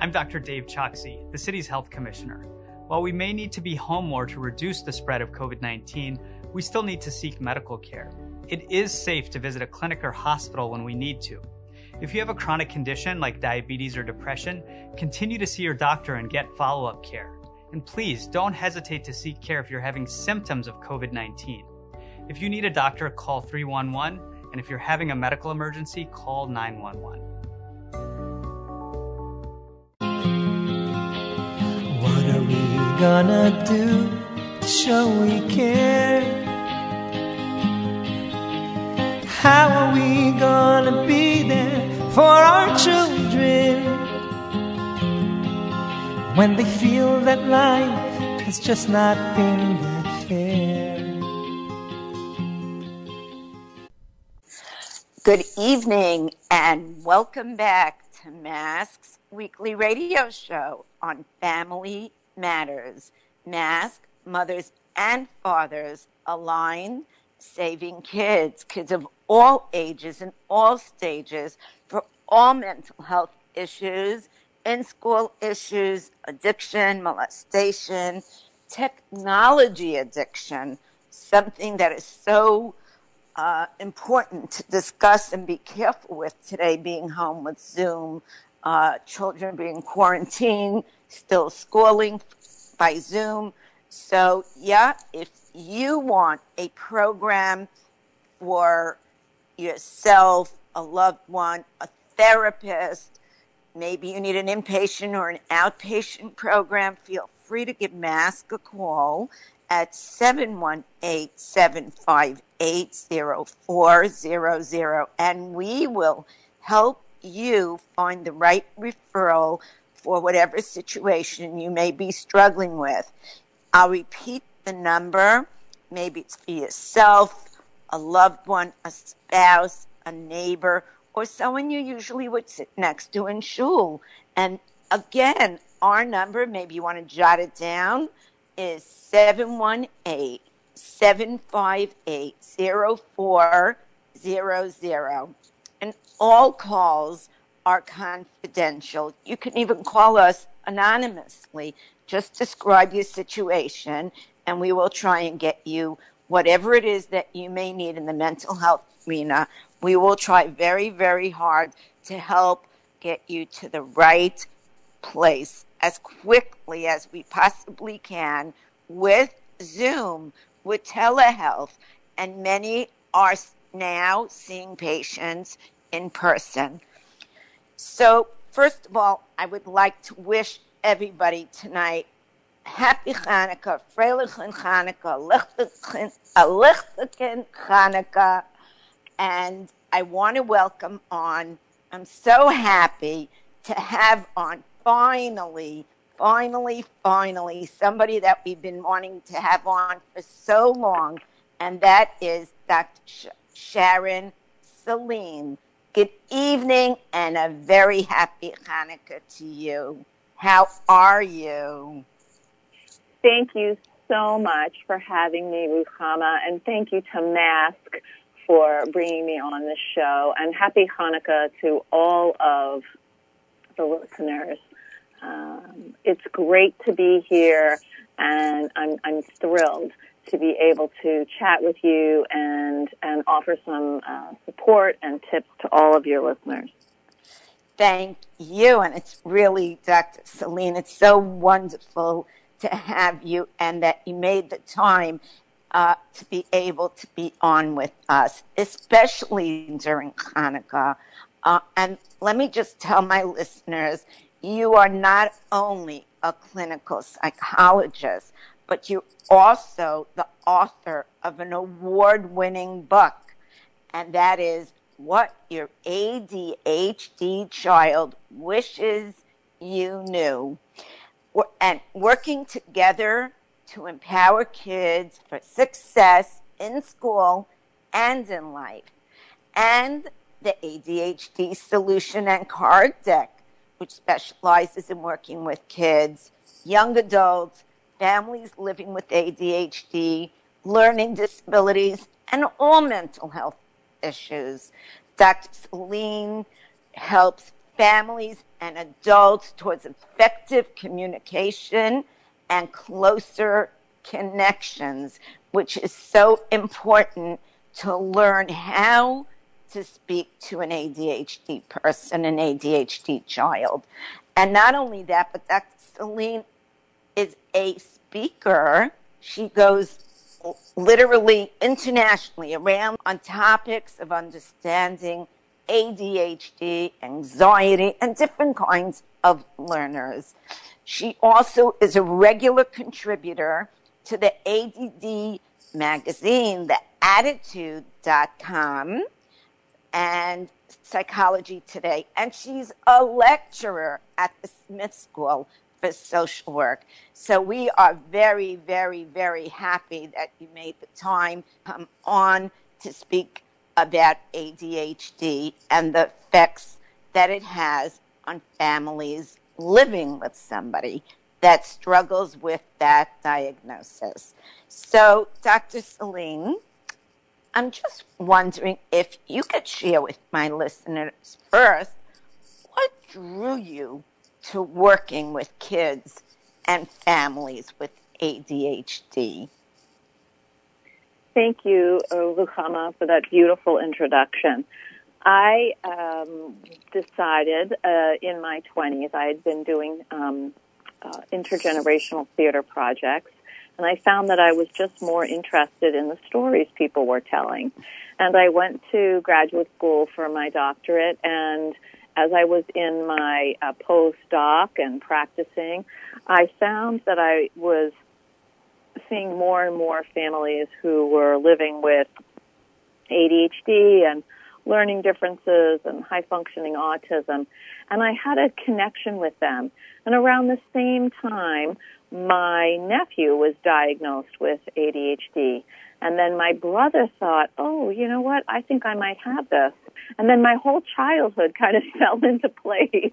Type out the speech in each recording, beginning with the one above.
I'm Dr. Dave Choksi, the city's health commissioner. While we may need to be home more to reduce the spread of COVID-19, we still need to seek medical care. It is safe to visit a clinic or hospital when we need to. If you have a chronic condition like diabetes or depression, continue to see your doctor and get follow-up care. And please don't hesitate to seek care if you're having symptoms of COVID-19. If you need a doctor, call 311, and if you're having a medical emergency, call 911. What are we gonna do to show we care? How are we gonna be there for our children when they feel that life has just not been that fair? Good evening and welcome back to Mask's weekly radio show on Family Matters. Mask, mothers and fathers aligned, saving kids of all ages and all stages for all mental health issues, in-school issues, addiction, molestation, technology addiction, something that is so important to discuss and be careful with today, being home with Zoom, children being quarantined, still schooling by Zoom. So, yeah, if you want a program for yourself, a loved one, a therapist, maybe you need an inpatient or an outpatient program, feel free to give Mask a call at 718-758-0400, and we will help you find the right referral for whatever situation you may be struggling with. I'll repeat the number. Maybe it's for yourself, a loved one, a spouse, a neighbor, or someone you usually would sit next to in shul. And again, our number, maybe you want to jot it down, is 718-758-0400. And all calls are confidential. You can even call us anonymously. Just describe your situation, and we will try and get you whatever it is that you may need in the mental health arena. We will try very, very hard to help get you to the right place as quickly as we possibly can with Zoom, with telehealth, and many are now seeing patients in person. So, first of all, I would like to wish everybody tonight Happy Hanukkah, Freilichen Hanukkah, Lichtigen Hanukkah, and I want to welcome on, I'm so happy to have on finally, somebody that we've been wanting to have on for so long, and that is Dr. Sharon Saline. Good evening and a very happy Hanukkah to you. How are you? Thank you so much for having me, Ruchama, and thank you to Mask for bringing me on the show, and happy Hanukkah to all of the listeners. It's great to be here, and I'm thrilled to be able to chat with you and offer some support and tips to all of your listeners. Thank you, and it's really, Dr. Saline, it's so wonderful to have you and that you made the time to be able to be on with us, especially during Hanukkah. And let me just tell my listeners, you are not only a clinical psychologist, but you're also the author of an award-winning book, and that is What Your ADHD Child Wishes You Knew. And working together to empower kids for success in school and in life. And the ADHD Solution and Card Deck, which specializes in working with kids, young adults, families living with ADHD, learning disabilities, and all mental health issues. Dr. Saline helps families and adults towards effective communication and closer connections, which is so important to learn how to speak to an ADHD person, an ADHD child. And not only that, but Dr. Celine is a speaker. She goes literally internationally around on topics of understanding ADHD, anxiety, and different kinds of learners. She also is a regular contributor to the ADD magazine, theattitude.com, and Psychology Today. And she's a lecturer at the Smith School for Social Work. So we are very, very, very happy that you made the time to come on to speak about ADHD and the effects that it has on families living with somebody that struggles with that diagnosis. So, Dr. Celine, I'm just wondering if you could share with my listeners first, what drew you to working with kids and families with ADHD? Thank you, Ruchama, for that beautiful introduction. I decided in my 20s, I had been doing intergenerational theater projects, and I found that I was just more interested in the stories people were telling. And I went to graduate school for my doctorate, and as I was in my postdoc and practicing, I found that I was seeing more and more families who were living with ADHD and learning differences and high-functioning autism, and I had a connection with them. And around the same time, my nephew was diagnosed with ADHD, and then my brother thought, oh, you know what, I think I might have this. And then my whole childhood kind of fell into place.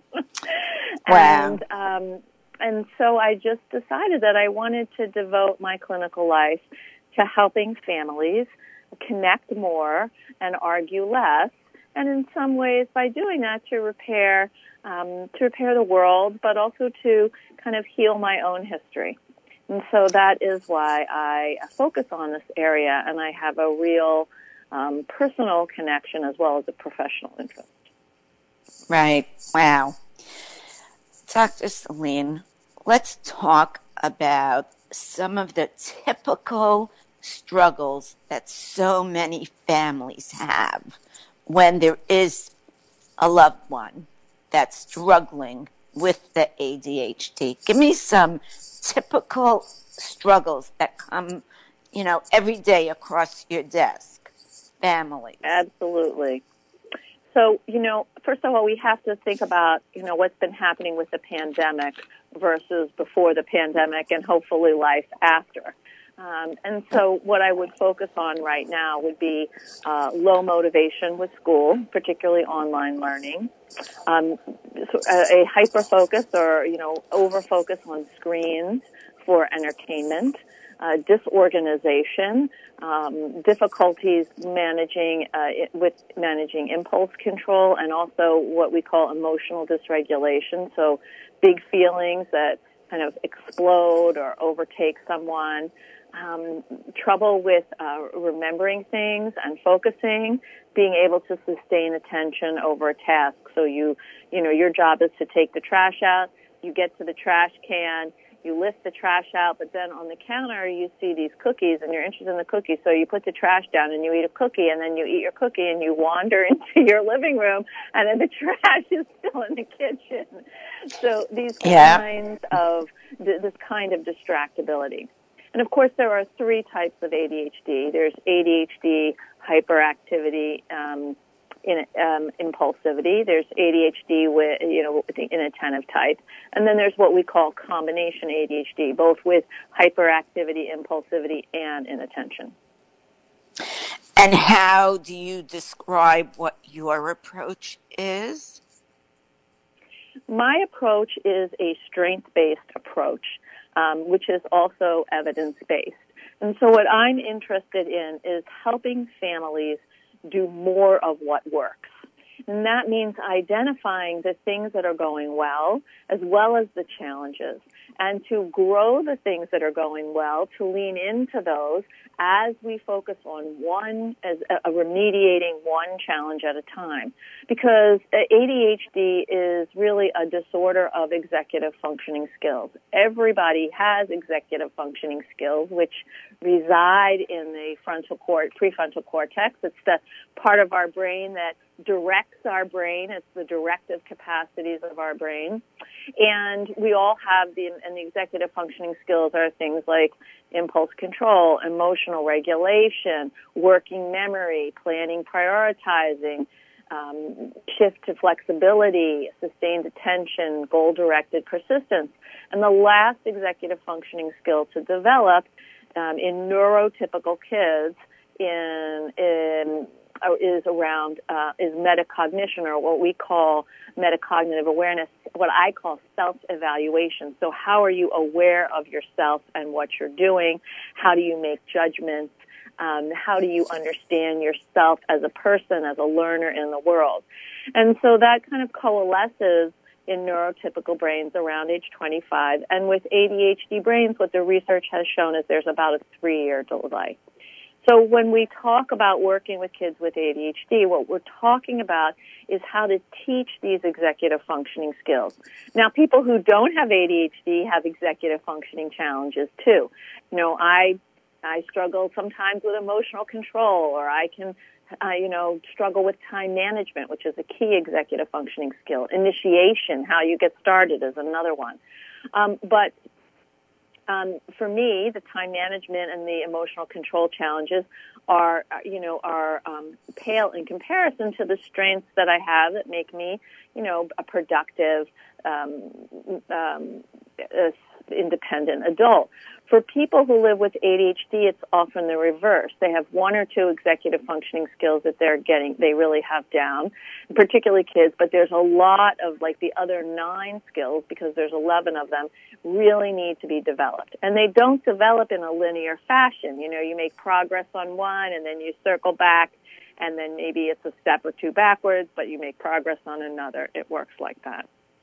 Wow. And so I just decided that I wanted to devote my clinical life to helping families connect more and argue less, and in some ways, by doing that, to repair the world, but also to kind of heal my own history. And so that is why I focus on this area, and I have a real personal connection as well as a professional interest. Right. Wow. Dr. Celine, let's talk about some of the typical struggles that so many families have when there is a loved one that's struggling with the ADHD. Give me some typical struggles that come, every day across your desk, families. Absolutely. So, first of all, we have to think about, what's been happening with the pandemic versus before the pandemic and hopefully life after. And so what I would focus on right now would be low motivation with school, particularly online learning, a hyper-focus or, over-focus on screens for entertainment, disorganization, difficulties managing impulse control, and also what we call emotional dysregulation. So big feelings that kind of explode or overtake someone. Trouble with remembering things and focusing, being able to sustain attention over a task. So your job is to take the trash out. You get to the trash can. You lift the trash out, but then on the counter you see these cookies and you're interested in the cookies, so you put the trash down and you eat a cookie, and then you eat your cookie and you wander into your living room, and then the trash is still in the kitchen. So these kinds of, this kind of distractibility. And of course there are three types of ADHD. There's ADHD hyperactivity, impulsivity. There's ADHD with the inattentive type, and then there's what we call combination ADHD, both with hyperactivity, impulsivity, and inattention. And how do you describe what your approach is? My approach is a strength-based approach, which is also evidence-based. And so what I'm interested in is helping families do more of what works. And that means identifying the things that are going well as the challenges, and to grow the things that are going well, to lean into those as we focus on remediating one challenge at a time. Because ADHD is really a disorder of executive functioning skills. Everybody has executive functioning skills, which reside in the prefrontal cortex. It's the part of our brain that directs our brain. It's the directive capacities of our brain. And we all have the executive functioning skills are things like impulse control, emotional regulation, working memory, planning, prioritizing, shift to flexibility, sustained attention, goal-directed persistence. And the last executive functioning skill to develop in neurotypical kids is metacognition, or what we call metacognitive awareness, what I call self-evaluation. So how are you aware of yourself and what you're doing? How do you make judgments? How do you understand yourself as a person, as a learner in the world? And so that kind of coalesces in neurotypical brains around age 25. And with ADHD brains, what the research has shown is there's about a 3-year delay. So when we talk about working with kids with ADHD, what we're talking about is how to teach these executive functioning skills. Now, people who don't have ADHD have executive functioning challenges too. I struggle sometimes with emotional control, or I can, struggle with time management, which is a key executive functioning skill. Initiation, how you get started, is another one. But for me, the time management and the emotional control challenges are pale in comparison to the strengths that I have that make me, a productive, independent adult. For people who live with ADHD, it's often the reverse. They have 1 or 2 executive functioning skills that they really have down, particularly kids, but there's a lot of the other 9 skills, because there's 11 of them, really need to be developed. And they don't develop in a linear fashion. You make progress on one and then you circle back, and then maybe it's a step or 2 backwards, but you make progress on another. It works like that.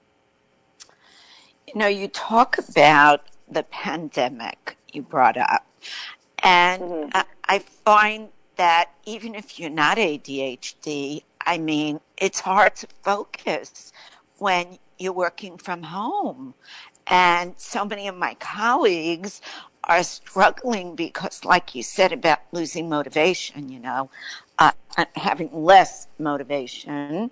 You talk about the pandemic you brought up, and I find that even if you're not ADHD, it's hard to focus when you're working from home. And so many of my colleagues are struggling because, like you said about losing motivation, having less motivation.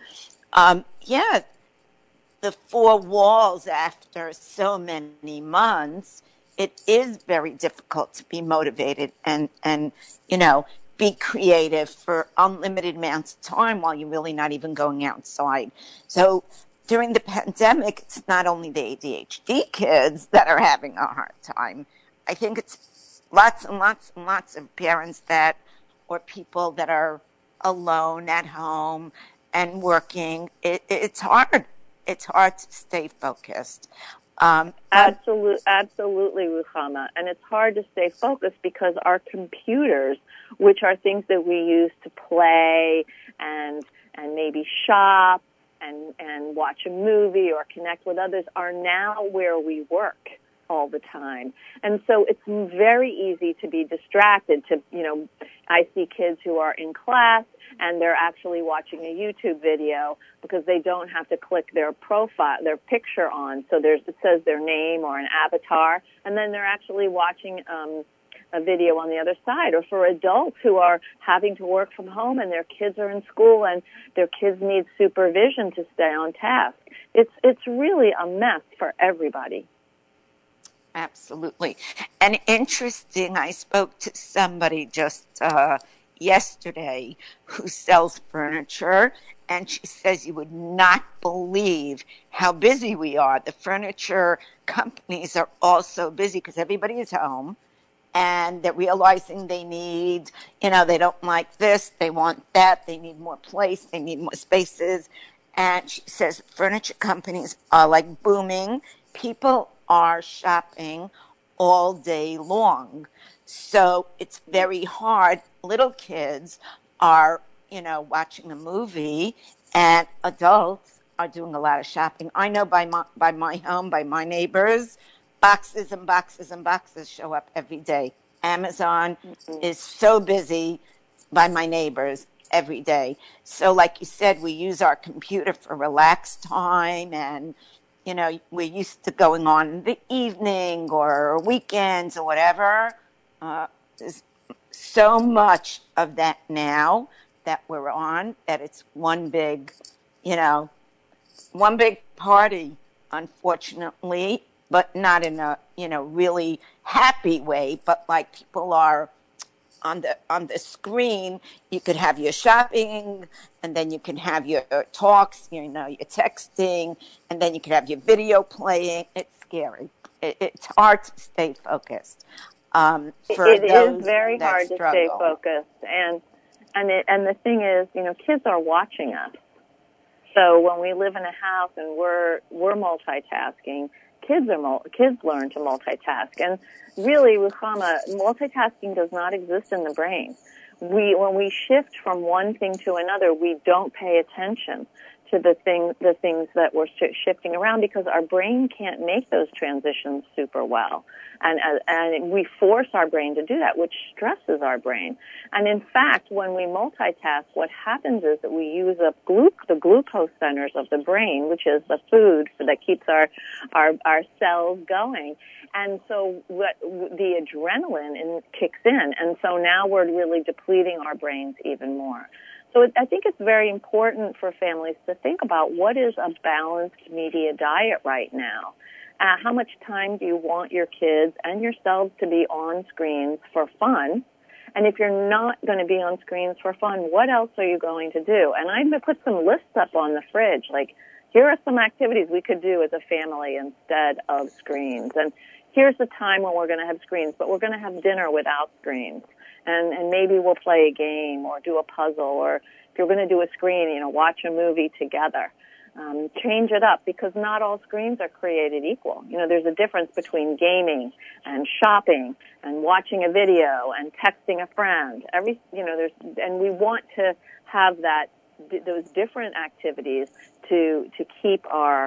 The 4 walls after so many months, it is very difficult to be motivated and be creative for unlimited amounts of time while you're really not even going outside. So during the pandemic, it's not only the ADHD kids that are having a hard time. I think it's lots and lots and lots of parents or people that are alone at home and working. It's hard. It's hard to stay focused. Absolutely, Ruchama. And it's hard to stay focused because our computers, which are things that we use to play and maybe shop and watch a movie or connect with others, are now where we work all the time. And so it's very easy to be distracted. I see kids who are in class and they're actually watching a YouTube video because they don't have to click their picture on. So it says their name or an avatar, and then they're actually watching a video on the other side. Or for adults who are having to work from home and their kids are in school and their kids need supervision to stay on task. It's really a mess for everybody. Absolutely. And interesting, I spoke to somebody just yesterday who sells furniture, and she says you would not believe how busy we are. The furniture companies are also busy because everybody is home, and they're realizing they need, they don't like this, they want that, they need more place, they need more spaces. And she says furniture companies are booming. People are shopping all day long. So it's very hard. Little kids are, watching a movie And adults are doing a lot of shopping. I know by my home, by my neighbors, boxes and boxes and boxes show up every day. Amazon is so busy by my neighbors every day. So like you said, we use our computer for relaxed time, and we're used to going on in the evening or weekends or whatever. There's so much of that now that we're on that it's one big party, unfortunately, but not in a really happy way. But like people are on the screen. You could have your shopping, and then you can have your talks. Your texting, and then you could have your video playing. It's scary. It's hard to stay focused. It is very hard to stay focused, and the thing is, kids are watching us. So when we live in a house and we're multitasking, kids learn to multitask. And really, Ruchama, multitasking does not exist in the brain. When we shift from one thing to another, we don't pay attention to the things that we're shifting around, because our brain can't make those transitions super well. And we force our brain to do that, which stresses our brain. And in fact, when we multitask, what happens is that we use up the glucose centers of the brain, which is the food that keeps our cells going. And so the adrenaline kicks in. And so now we're really depleting our brains even more. So I think it's very important for families to think about what is a balanced media diet right now. How much time do you want your kids and yourselves to be on screens for fun? And if you're not going to be on screens for fun, what else are you going to do? And I'm going to put some lists up on the fridge, like, here are some activities we could do as a family instead of screens. And here's the time when we're going to have screens, but we're going to have dinner without screens. And maybe we'll play a game or do a puzzle, or if you're going to do a screen, watch a movie together. Change it up, because not all screens are created equal. There's a difference between gaming and shopping and watching a video and texting a friend. And we want to have those different activities to keep our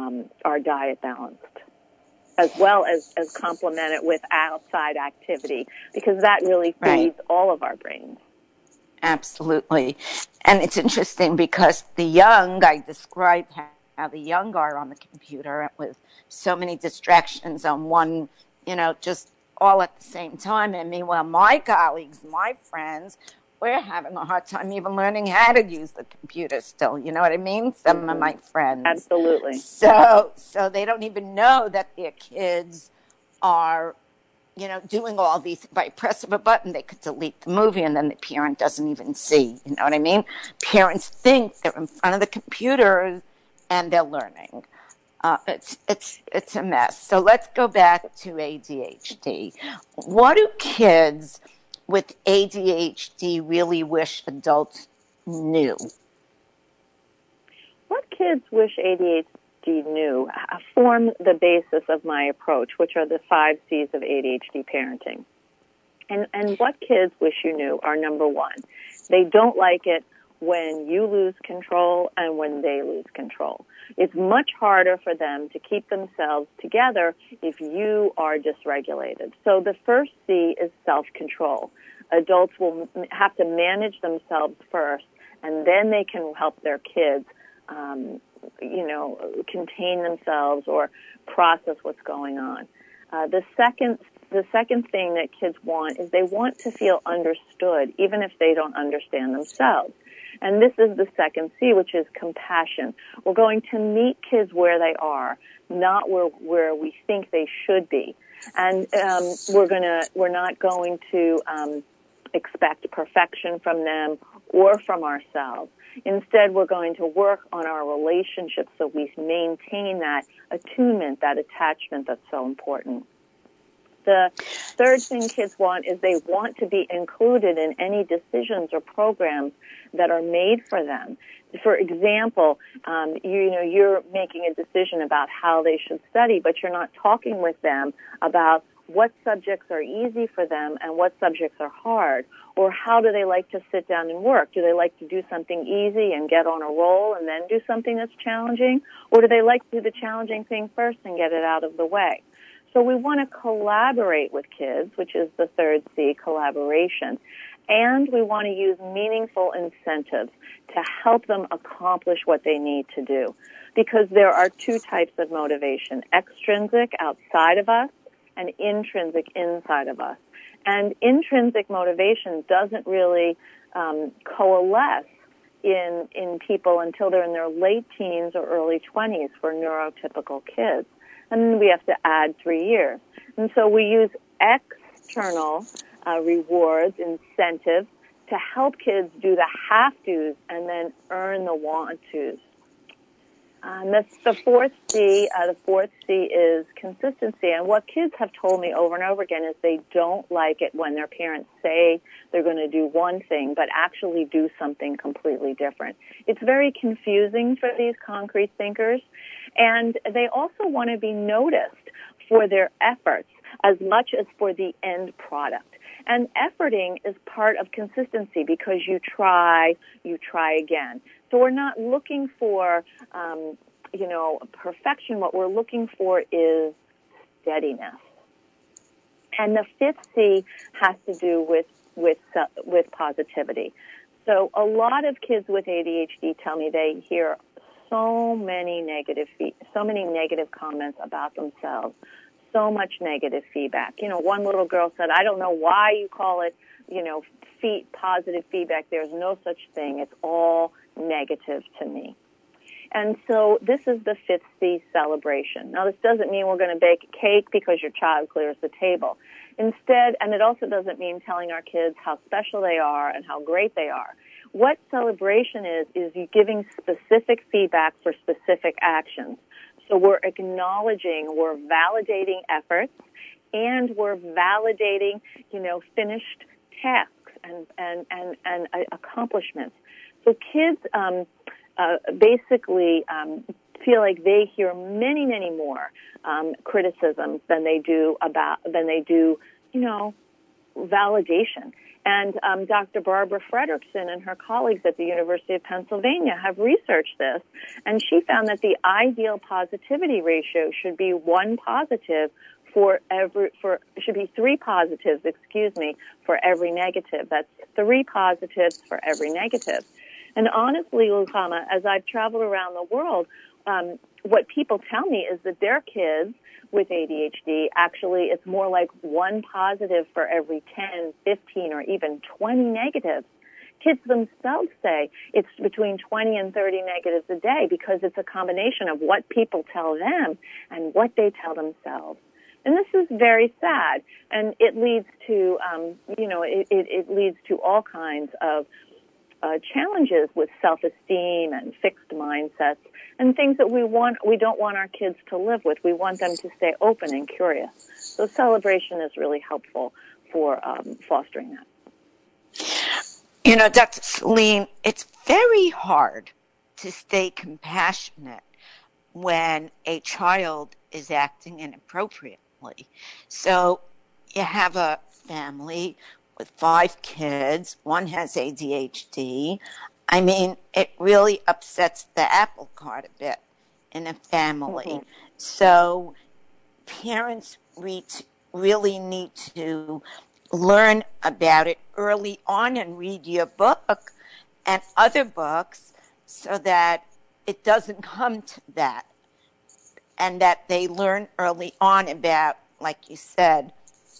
diet balanced, as well as complement it with outside activity, because that really feeds all of our brains. Absolutely. And it's interesting because I described how the young are on the computer with so many distractions on one, just all at the same time. And meanwhile, my colleagues, my friends, we're having a hard time even learning how to use the computer still. You know what I mean? Some of my friends. Absolutely. So they don't even know that their kids are doing all these. By press of a button, they could delete the movie, and then the parent doesn't even see. You know what I mean? Parents think they're in front of the computers and they're learning. It's a mess. So let's go back to ADHD. What do kids with ADHD really wish adults knew? What kids wish ADHD knew form the basis of my approach, which are the 5 C's of ADHD parenting. And what kids wish you knew are, number one, they don't like it when you lose control and when they lose control. It's much harder for them to keep themselves together if you are dysregulated. So the first C is self-control. Adults will have to manage themselves first, and then they can help their kids contain themselves or process what's going on. The second thing that kids want is they want to feel understood, even if they don't understand themselves. And this is the second C, which is compassion. We're going to meet kids where they are, not where we think they should be. And we're not going to expect perfection from them or from ourselves. Instead, we're going to work on our relationships so we maintain that attunement, that attachment that's so important. The third thing kids want is they want to be included in any decisions or programs that are made for them. For example, you're making a decision about how they should study, but you're not talking with them about what subjects are easy for them and what subjects are hard, or how do they like to sit down and work? Do they like to do something easy and get on a roll and then do something that's challenging, or do they like to do the challenging thing first and get it out of the way? So we want to collaborate with kids, which is the third C, collaboration. And we want to use meaningful incentives to help them accomplish what they need to do. Because there are two types of motivation, extrinsic, outside of us, and intrinsic, inside of us. And intrinsic motivation doesn't really coalesce in people until they're in their late teens or early 20s for neurotypical kids. And then we have to add 3 years. And so we use external rewards, incentives, to help kids do the have-tos and then earn the want-tos. That's the fourth C. The fourth C is consistency. And what kids have told me over and over again is they don't like it when their parents say they're going to do one thing, but actually do something completely different. It's very confusing for these concrete thinkers. And they also want to be noticed for their efforts as much as for the end product. And efforting is part of consistency because you try again. So we're not looking for, perfection. What we're looking for is steadiness. And the fifth C has to do with positivity. So a lot of kids with ADHD tell me they hear so many negative comments about themselves. So much negative feedback. One little girl said, I don't know why you call it, positive feedback. There's no such thing. It's all negative to me. And so this is the fifth C, celebration. Now, this doesn't mean we're going to bake a cake because your child clears the table. Instead, and it also doesn't mean telling our kids how special they are and how great they are. What celebration is you giving specific feedback for specific actions. So we're acknowledging, we're validating efforts, and we're validating, finished tasks and accomplishments. So kids basically feel like they hear many, many more criticisms than they do validation. And Dr. Barbara Fredrickson and her colleagues at the University of Pennsylvania have researched this, and she found that the ideal positivity ratio should be 1 positive should be 3 positives, for every negative. That's 3 positives for every negative. And honestly, Ruchama, as I've traveled around the world, what people tell me is that their kids with ADHD, actually, it's more like 1 positive for every 10, 15, or even 20 negatives. Kids themselves say it's between 20 and 30 negatives a day because it's a combination of what people tell them and what they tell themselves. And this is very sad, and it leads to, it leads to all kinds of challenges with self-esteem and fixed mindsets and things that we don't want our kids to live with. We want them to stay open and curious. So celebration is really helpful for fostering that. Dr. Celine, it's very hard to stay compassionate when a child is acting inappropriately. So you have a family with 5 kids. One has ADHD. I mean, it really upsets the apple cart a bit in a family. Mm-hmm. So parents really need to learn about it early on and read your book and other books so that it doesn't come to that, and that they learn early on about, like you said,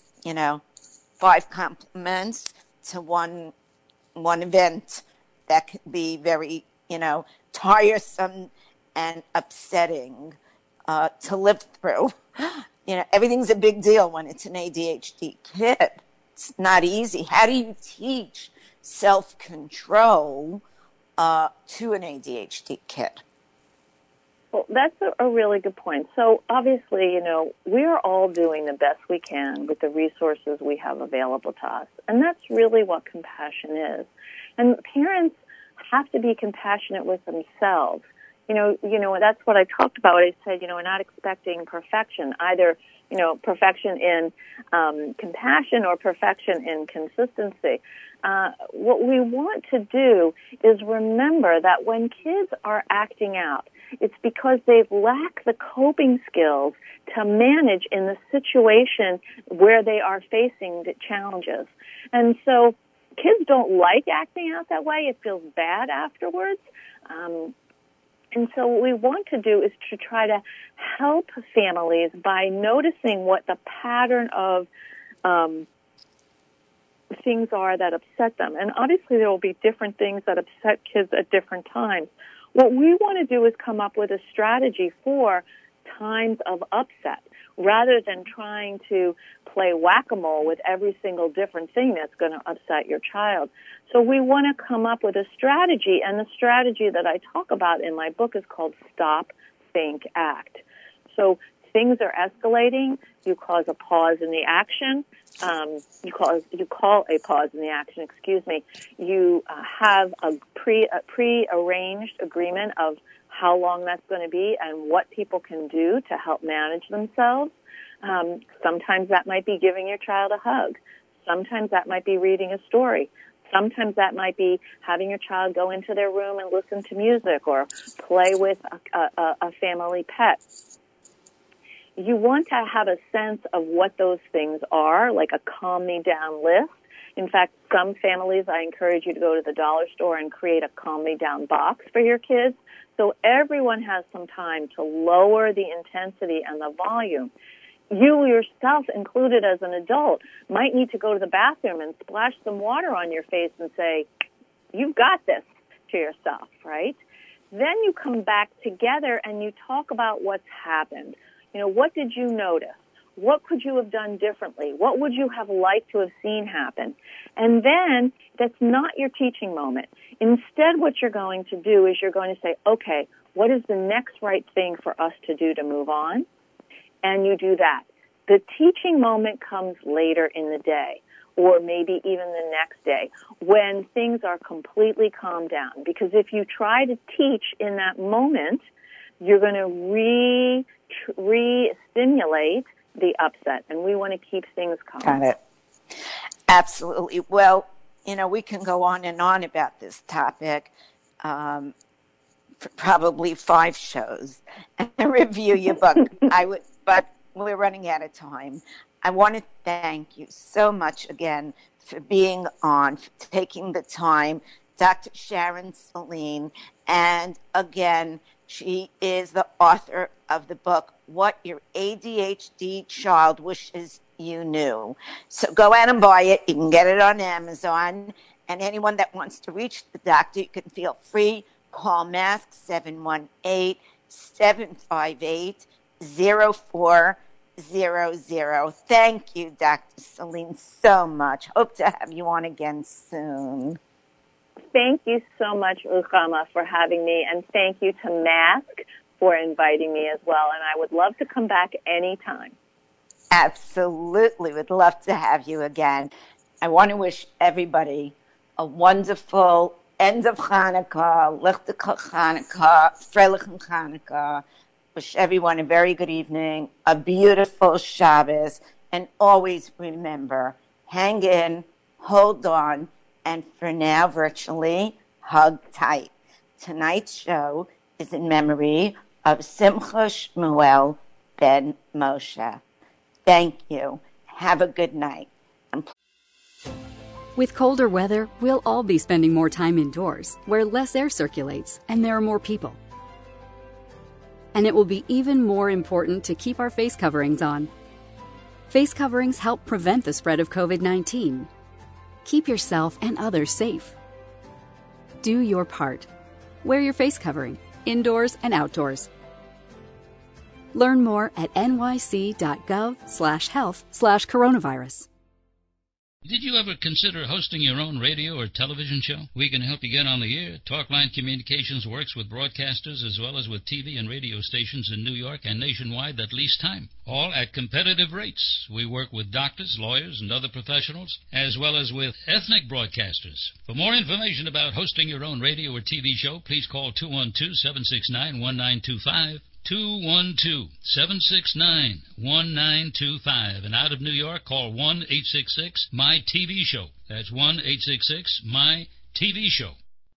5 compliments to one event that could be very, tiresome and upsetting to live through. Everything's a big deal when it's an ADHD kid. It's not easy. How do you teach self-control to an ADHD kid? Well, that's a really good point. So obviously, we're all doing the best we can with the resources we have available to us. And that's really what compassion is. And parents have to be compassionate with themselves. That's what I talked about. I said, we're not expecting perfection, either, perfection in compassion or perfection in consistency. What we want to do is remember that when kids are acting out, it's because they've lacked the coping skills to manage in the situation where they are facing the challenges. And so kids don't like acting out that way. It feels bad afterwards. And so what we want to do is to try to help families by noticing what the pattern of things are that upset them. And obviously there will be different things that upset kids at different times. What we want to do is come up with a strategy for times of upset, rather than trying to play whack-a-mole with every single different thing that's going to upset your child. So we want to come up with a strategy, and the strategy that I talk about in my book is called Stop, Think, Act. So things are escalating, you cause a pause in the action, you call a pause in the action, you have a pre-arranged agreement of how long that's going to be and what people can do to help manage themselves. Sometimes that might be giving your child a hug. Sometimes that might be reading a story. Sometimes that might be having your child go into their room and listen to music or play with a family pet. You want to have a sense of what those things are, like a calm me down list. In fact, some families, I encourage you to go to the dollar store and create a calm me down box for your kids. So everyone has some time to lower the intensity and the volume. You yourself, included as an adult, might need to go to the bathroom and splash some water on your face and say, you've got this, to yourself, right? Then you come back together and you talk about what's happened. What did you notice? What could you have done differently? What would you have liked to have seen happen? And then that's not your teaching moment. Instead, what you're going to do is you're going to say, okay, what is the next right thing for us to do to move on? And you do that. The teaching moment comes later in the day, or maybe even the next day, when things are completely calmed down. Because if you try to teach in that moment, you're going to re-stimulate the upset, and we want to keep things calm. Got it. Absolutely. Well, we can go on and on about this topic for probably 5 shows and review your book. But we're running out of time. I want to thank you so much again for being on, for taking the time, Dr. Sharon Saline. And again, she is the author of the book, What Your ADHD Child Wishes You Knew. So go out and buy it. You can get it on Amazon. And anyone that wants to reach the doctor, you can feel free. Call Mask 718-758-0400. Thank you, Dr. Saline, so much. Hope to have you on again soon. Thank you so much, Ruchama, for having me, and thank you to Mask for inviting me as well. And I would love to come back anytime. Absolutely. Would love to have you again. I want to wish everybody a wonderful end of Hanukkah, Lichtige Hanukkah, Freilichen Hanukkah. Wish everyone a very good evening, a beautiful Shabbos, and always remember, hang in, hold on, and for now, virtually, hug tight. Tonight's show is in memory of Simcha Shmuel ben Moshe. Thank you. Have a good night. With colder weather, we'll all be spending more time indoors, where less air circulates and there are more people. And it will be even more important to keep our face coverings on. Face coverings help prevent the spread of COVID-19. Keep yourself and others safe. Do your part. Wear your face covering, indoors and outdoors. Learn more at nyc.gov/health/coronavirus. Did you ever consider hosting your own radio or television show? We can help you get on the air. Talkline Communications works with broadcasters as well as with TV and radio stations in New York and nationwide that lease time, all at competitive rates. We work with doctors, lawyers, and other professionals, as well as with ethnic broadcasters. For more information about hosting your own radio or TV show, please call 212-769-1925. 212-769-1925. And out of New York, call 1-866-MY-TV-SHOW. That's 1-866-MY-TV-SHOW.